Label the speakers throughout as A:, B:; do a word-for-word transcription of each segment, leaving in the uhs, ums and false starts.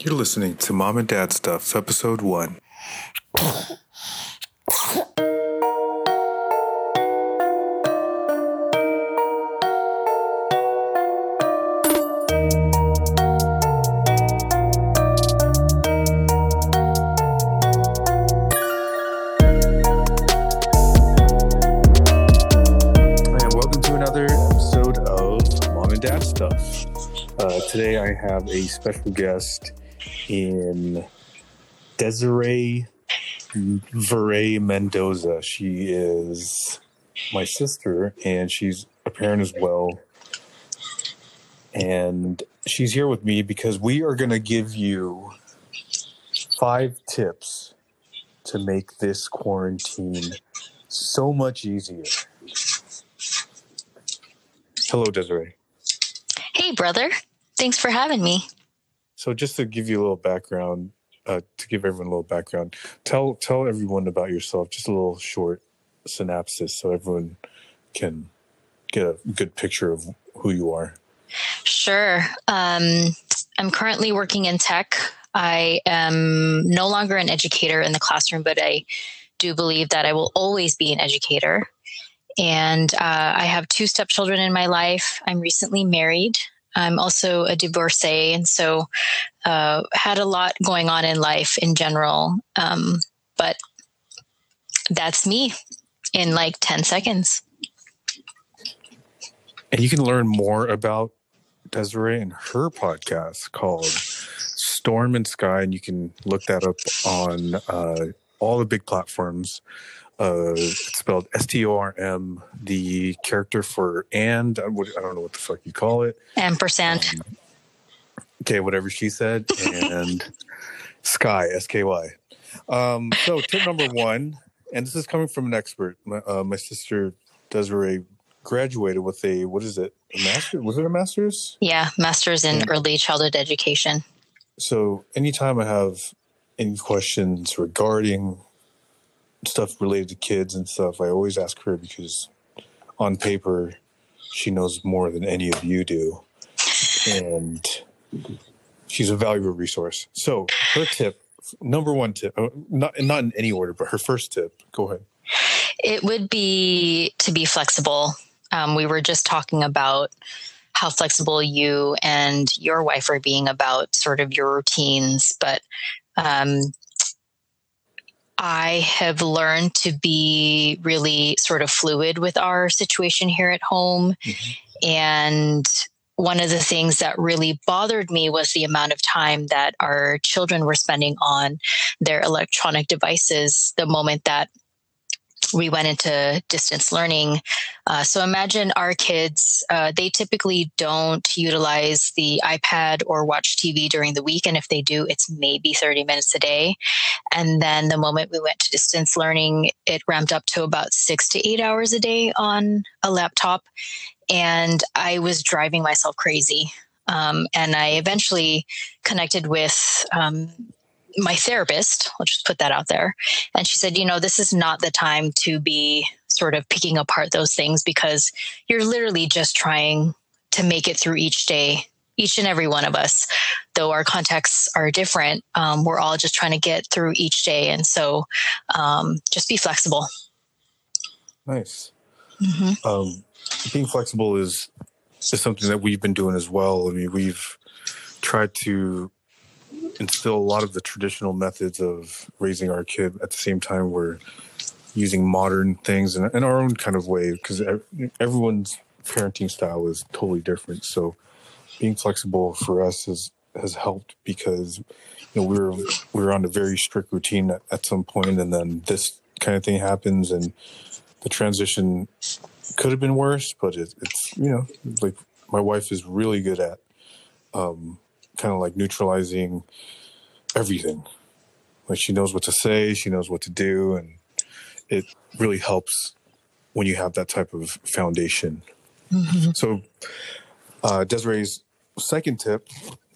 A: You're listening to Mom and Dad Stuff, Episode one. Stuff. Uh, today I have a special guest in Desiree Veray Mendoza. She is my sister and she's a parent as well. And she's here with me because we are going to give you five tips to make this quarantine so much easier. Hello, Desiree.
B: Hey, brother. Thanks for having me.
A: So just to give you a little background, uh, to give everyone a little background, tell tell everyone about yourself, just a little short synopsis so everyone can get a good picture of who you are.
B: Sure. Um, I'm currently working in tech. I am no longer an educator in the classroom, but I do believe that I will always be an educator. And uh, I have two stepchildren in my life. I'm recently married. I'm also a divorcee, and so uh, had a lot going on in life in general. Um, but that's me in like ten seconds.
A: And you can learn more about Desiree and her podcast called Storm and Sky, and you can look that up on uh, all the big platforms. Uh, it's spelled S T O R M, the character for and, I don't know what the fuck you call it.
B: Ampersand.
A: Um, okay, whatever she said. And Sky, S K Y. Um, so tip number one, and this is coming from an expert. My, uh, my sister Desiree graduated with a, what is it? A master? Was it a master's?
B: Yeah, master's in yeah. early childhood education.
A: So anytime I have any questions regarding stuff related to kids and stuff, I always ask her because on paper she knows more than any of you do, and she's a valuable resource. So her tip, number one tip, not not in any order, but her first tip, go ahead.
B: It would be to be flexible. Um, we were just talking about how flexible you and your wife are being about sort of your routines, but um I have learned to be really sort of fluid with our situation here at home. Mm-hmm. And one of the things that really bothered me was the amount of time that our children were spending on their electronic devices the moment that we went into distance learning. Uh, so imagine our kids, uh, they typically don't utilize the iPad or watch T V during the week. And if they do, it's maybe thirty minutes a day. And then the moment we went to distance learning, it ramped up to about six to eight hours a day on a laptop. And I was driving myself crazy. Um, and I eventually connected with um, my therapist. Let's just put that out there. And she said, you know, this is not the time to be sort of picking apart those things because you're literally just trying to make it through each day, each and every one of us, though our contexts are different. Um, we're all just trying to get through each day. And so um, just be flexible.
A: Nice. Mm-hmm. Um, being flexible is, is something that we've been doing as well. I mean, we've tried to instill a lot of the traditional methods of raising our kid. At the same time, we're using modern things in, in our own kind of way because everyone's parenting style is totally different. So being flexible for us has, has helped because, you know, we were, we were on a very strict routine at, at some point, and then this kind of thing happens and the transition could have been worse, but it, it's, you know, like my wife is really good at, um, kind of like neutralizing everything. Like she knows what to say, she knows what to do, and it really helps when you have that type of foundation. Mm-hmm. So uh, Desiree's second tip.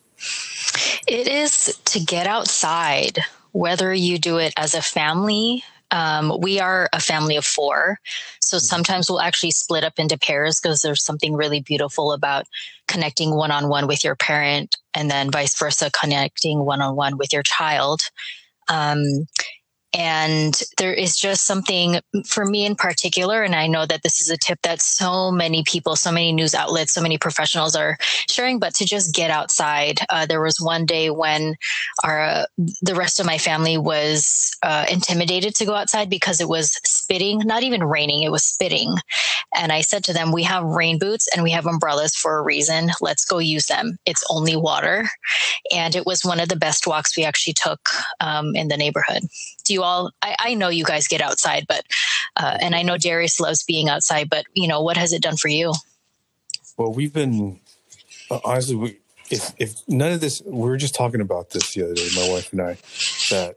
B: It is to get outside, whether you do it as a family. Um, we are a family of four. So sometimes we'll actually split up into pairs because there's something really beautiful about connecting one-on-one with your parent and then vice versa, connecting one-on-one with your child. Um, And there is just something for me in particular. And I know that this is a tip that so many people, so many news outlets, so many professionals are sharing, but to just get outside. Uh, there was one day when our, uh, the rest of my family was uh, intimidated to go outside because it was spitting, not even raining, it was spitting. And I said to them, we have rain boots and we have umbrellas for a reason. Let's go use them. It's only water. And it was one of the best walks we actually took um, in the neighborhood. Do you all, I, I know you guys get outside, but, uh, and I know Darius loves being outside, but you know, what has it done for you?
A: Well, we've been, uh, honestly, we, if, if none of this, we were just talking about this the other day, my wife and I, that,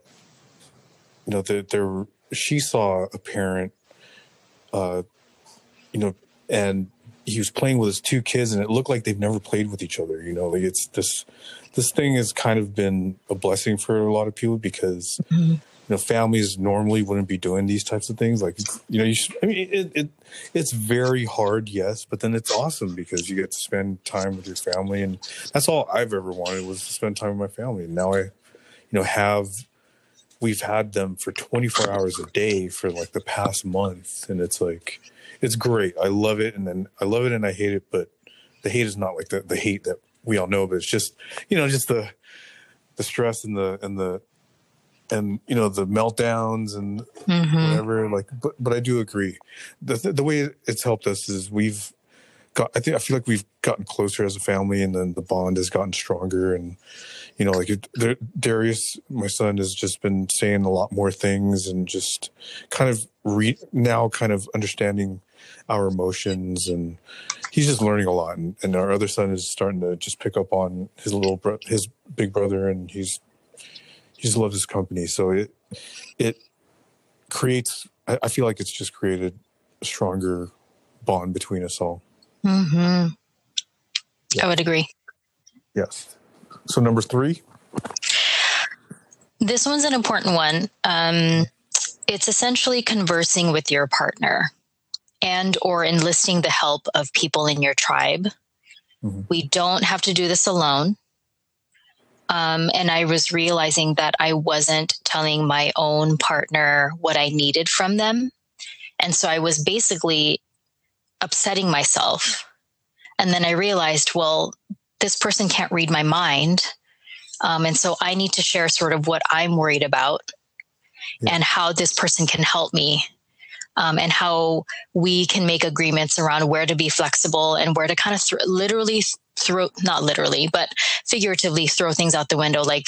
A: you know, there, there she saw a parent, uh, you know, and he was playing with his two kids and it looked like they've never played with each other. You know, like it's this, this thing has kind of been a blessing for a lot of people because, mm-hmm. you know, families normally wouldn't be doing these types of things. Like, you know, you should, I mean, it, it, it's very hard, yes, but then it's awesome because you get to spend time with your family. And that's all I've ever wanted was to spend time with my family. And now I, you know, have, we've had them for twenty-four hours a day for like the past month. And it's like, it's great. I love it. And then I love it and I hate it, but the hate is not like the, the hate that we all know, but it's just, you know, just the, the stress and the, and the, and, you know, the meltdowns and mm-hmm. whatever, like, but, but I do agree. The, the way it's helped us is we've got, I think, I feel like we've gotten closer as a family and then the bond has gotten stronger. And, you know, like it, Darius, my son, has just been saying a lot more things and just kind of re now kind of understanding our emotions, and he's just learning a lot. And, and our other son is starting to just pick up on his little bro his big brother, and he's he just loves his company. So it it creates. I, I feel like it's just created a stronger bond between us all.
B: Mm-hmm.
A: Yeah.
B: I would agree.
A: Yes. So number three.
B: This one's an important one. Um, it's essentially conversing with your partner and or enlisting the help of people in your tribe. Mm-hmm. We don't have to do this alone. Um, and I was realizing that I wasn't telling my own partner what I needed from them. And so I was basically upsetting myself. And then I realized, well, this person can't read my mind. Um, and so I need to share sort of what I'm worried about yeah. and how this person can help me. Um, and how we can make agreements around where to be flexible and where to kind of th literally throw, not literally, but figuratively throw things out the window. Like,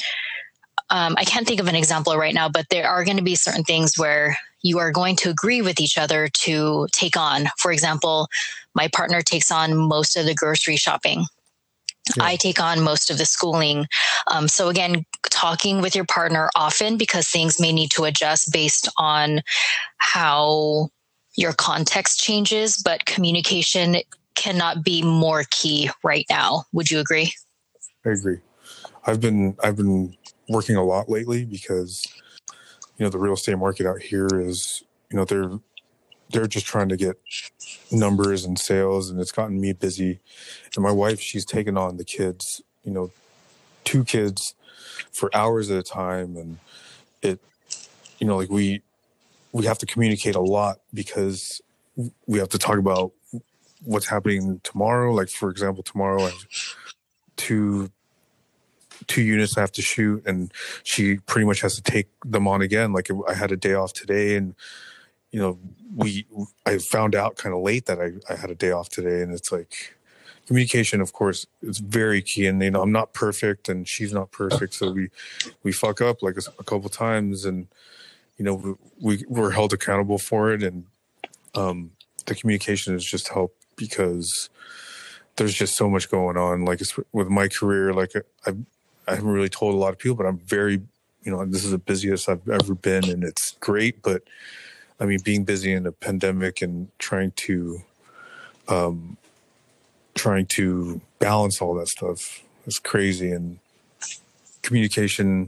B: um, I can't think of an example right now, but there are going to be certain things where you are going to agree with each other to take on. For example, my partner takes on most of the grocery shopping. Yeah. I take on most of the schooling. Um, so again, talking with your partner often, because things may need to adjust based on how your context changes, but communication cannot be more key right now. Would you agree?
A: I agree. I've been, I've been working a lot lately because, you know, the real estate market out here is, you know, they're, they're just trying to get numbers and sales, and it's gotten me busy. And my wife, she's taken on the kids, you know, two kids for hours at a time. And it, you know, like we, we have to communicate a lot because we have to talk about what's happening tomorrow. Like, for example, tomorrow I have two, two units I have to shoot, and she pretty much has to take them on again. Like, I had a day off today, and you know, we, I found out kind of late that I, I had a day off today, and it's like communication, of course, is very key. And, you know, I'm not perfect and she's not perfect. So we, we fuck up like a, a couple times, and, you know, we, we're held accountable for it. And, um, the communication has just helped because there's just so much going on. Like with my career, like I, I haven't really told a lot of people, but I'm very, you know, this is the busiest I've ever been, and it's great. But I mean, being busy in a pandemic and trying to, um, trying to balance all that stuff is crazy. And communication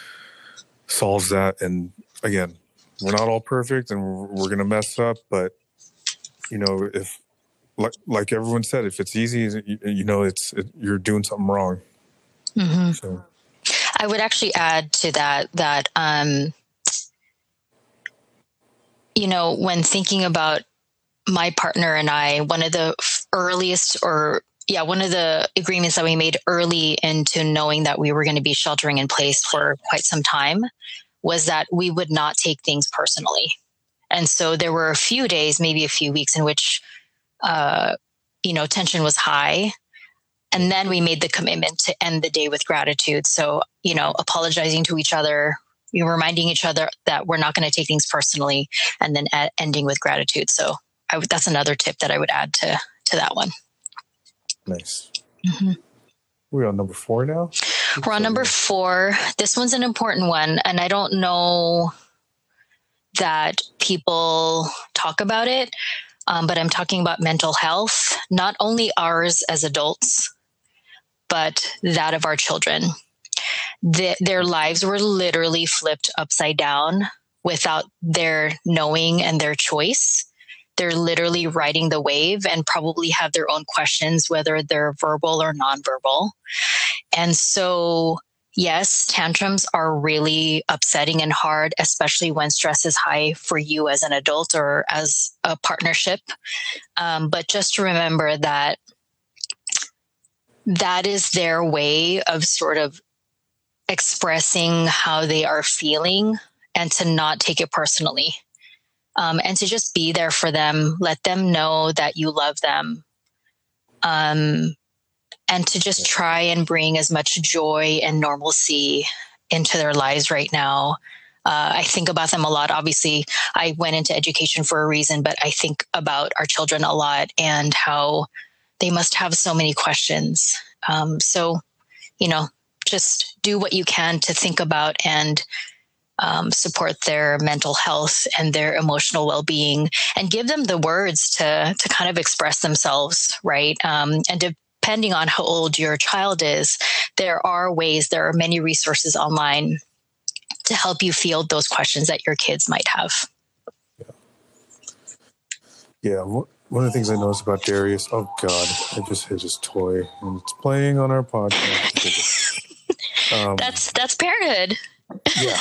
A: solves that. And again, we're not all perfect, and we're, we're going to mess up. But, you know, if, like, like everyone said, if it's easy, you, you know, it's, it, you're doing something wrong.
B: Mm-hmm.
A: So.
B: I would actually add to that, that, um, you know, when thinking about my partner and I, one of the earliest or yeah, one of the agreements that we made early into knowing that we were going to be sheltering in place for quite some time was that we would not take things personally. And so there were a few days, maybe a few weeks in which, uh, you know, tension was high. And then we made the commitment to end the day with gratitude. So, you know, apologizing to each other, we were reminding each other that we're not going to take things personally, and then a- ending with gratitude. So I w- that's another tip that I would add to, to that one.
A: Nice.
B: Mm-hmm.
A: We're on number four now?
B: We're on number four. This one's an important one. And I don't know that people talk about it, um, but I'm talking about mental health, not only ours as adults, but that of our children. The, their lives were literally flipped upside down without their knowing and their choice. They're literally riding the wave and probably have their own questions, whether they're verbal or nonverbal. And so, yes, tantrums are really upsetting and hard, especially when stress is high for you as an adult or as a partnership. Um, but just to remember that that is their way of sort of expressing how they are feeling, and to not take it personally. Um, and to just be there for them, let them know that you love them. Um, and to just try and bring as much joy and normalcy into their lives right now. Uh, I think about them a lot. Obviously, I went into education for a reason, but I think about our children a lot and how they must have so many questions. Um, so, you know, just do what you can to think about and um, support their mental health and their emotional well-being, and give them the words to to kind of express themselves, right? Um, and depending on how old your child is, there are ways, there are many resources online to help you field those questions that your kids might have.
A: Yeah, one of the things I noticed about Darius, oh God, I just hit his toy and it's playing on our podcast.
B: um, that's that's parenthood.
A: Yeah.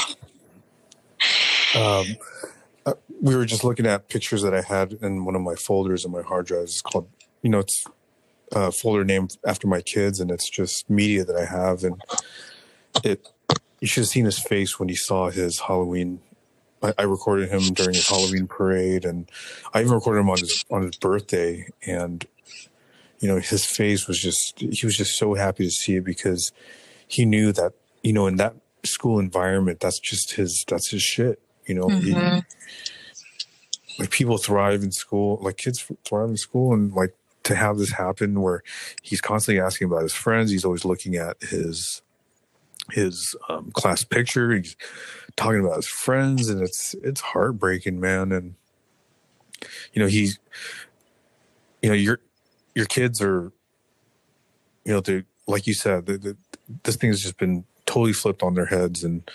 A: Um, uh, we were just looking at pictures that I had in one of my folders in my hard drives. It's called, you know, it's a folder named after my kids, and it's just media that I have. And it, you should have seen his face when he saw his Halloween. I, I recorded him during his Halloween parade, and I even recorded him on his on his birthday. And you know, his face was just, he was just so happy to see it, because he knew that, you know, in that school environment, that's just his, that's his shit. You know, mm-hmm. he, like people thrive in school, like kids thrive in school, and like to have this happen where he's constantly asking about his friends, he's always looking at his his um, class picture, he's talking about his friends, and it's it's heartbreaking, man. And you know, he's, you know, your your kids are, you know, they, like you said, the, the, this thing has just been totally flipped on their heads. And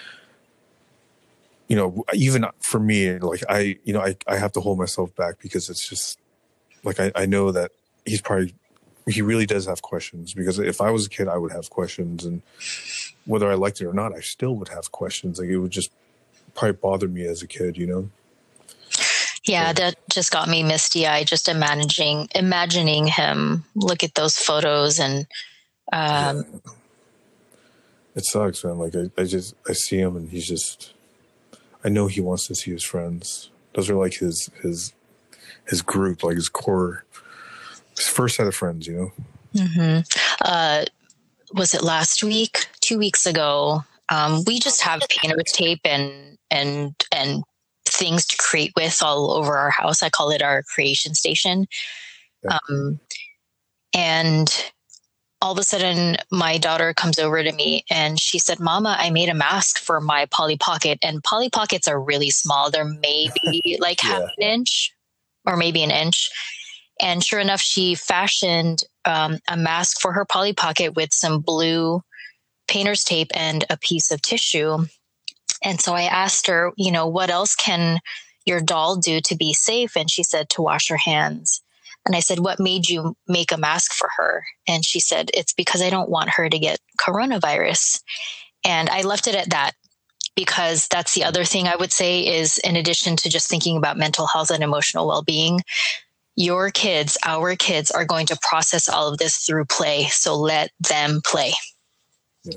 A: you know, even for me, like I, you know, I, I have to hold myself back, because it's just like, I, I know that he's probably, he really does have questions, because if I was a kid, I would have questions, and whether I liked it or not, I still would have questions. Like it would just probably bother me as a kid, you know?
B: Yeah, so. That just got me misty eyed, just imagining, imagining him look at those photos, and, um,
A: yeah. It sucks, man. Like I, I just, I see him, and he's just, I know he wants to see his friends. Those are like his his his group, like his core, his first set of friends, you know?
B: Mm-hmm. Uh, was it last week? Two weeks ago? Um, we just have painter's tape and and and things to create with all over our house. I call it our creation station. Yeah. Um, and all of a sudden, my daughter comes over to me and she said, "Mama, I made a mask for my Polly Pocket." And Polly Pockets are really small. They're maybe like yeah. half an inch or maybe an inch. And sure enough, she fashioned um, a mask for her Polly Pocket with some blue painter's tape and a piece of tissue. And so I asked her, you know, what else can your doll do to be safe? And she said to wash her hands. And I said, what made you make a mask for her? And she said, it's because I don't want her to get coronavirus. And I left it at that, because that's the other thing I would say is, in addition to just thinking about mental health and emotional well-being, your kids, our kids are going to process all of this through play. So let them play.
A: Yeah.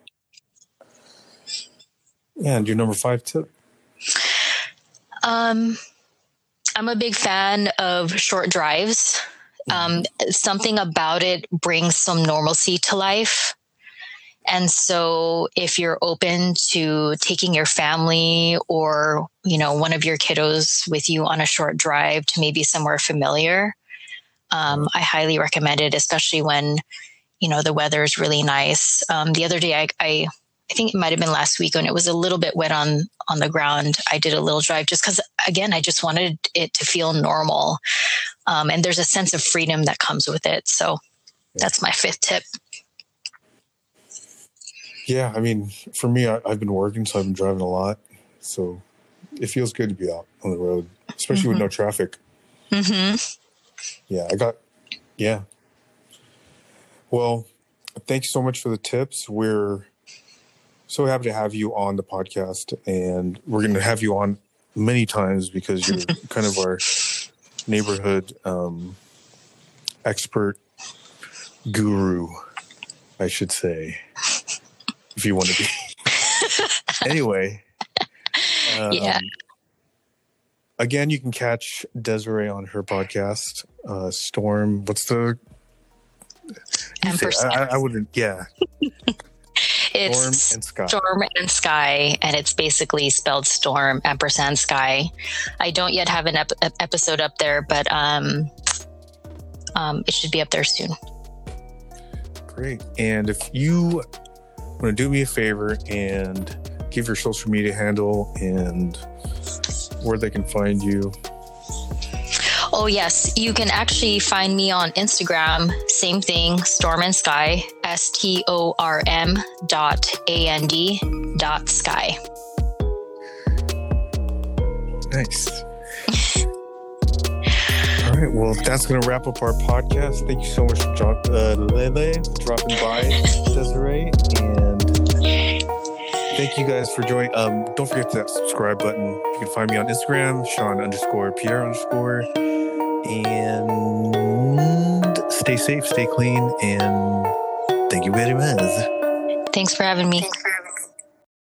A: Yeah, and your number five tip?
B: Um, I'm a big fan of short drives. Um, something about it brings some normalcy to life. And so if you're open to taking your family or, you know, one of your kiddos with you on a short drive to maybe somewhere familiar, um, I highly recommend it, especially when, you know, the weather is really nice. Um, the other day, I, I, I think it might have been last week when it was a little bit wet on, on the ground. I did a little drive just because, again, I just wanted it to feel normal. Um, and there's a sense of freedom that comes with it. So that's my fifth tip.
A: Yeah, I mean, for me, I, I've been working, so I've been driving a lot. So it feels good to be out on the road, especially mm-hmm. with no traffic.
B: Mm-hmm.
A: Yeah, I got, yeah. Well, thank you so much for the tips. We're so happy to have you on the podcast, and we're going to have you on many times because you're kind of our neighborhood um, expert guru, I should say. If you want to be. Anyway. Um,
B: yeah.
A: Again, you can catch Desiree on her podcast, uh, Storm. What's the...
B: Ampersand.
A: I, I wouldn't... Yeah.
B: It's
A: Storm and Sky.
B: Storm and Sky, and it's basically spelled Storm, ampersand Sky. I don't yet have an ep- episode up there, but um, um, it should be up there soon.
A: Great. And if you... want to do me a favor and give your social media handle and where they can find you.
B: Oh, yes. You can actually find me on Instagram. Same thing, Storm and Sky, S T O R M dot A N D dot Sky.
A: Nice. All right. Well, that's going to wrap up our podcast. Thank you so much for dro- uh, Lele, dropping by, Desiree, and thank you guys for joining. Um, don't forget that subscribe button. You can find me on Instagram, Sean underscore Pierre underscore, and stay safe, stay clean, and thank you very much.
B: Thanks for having me.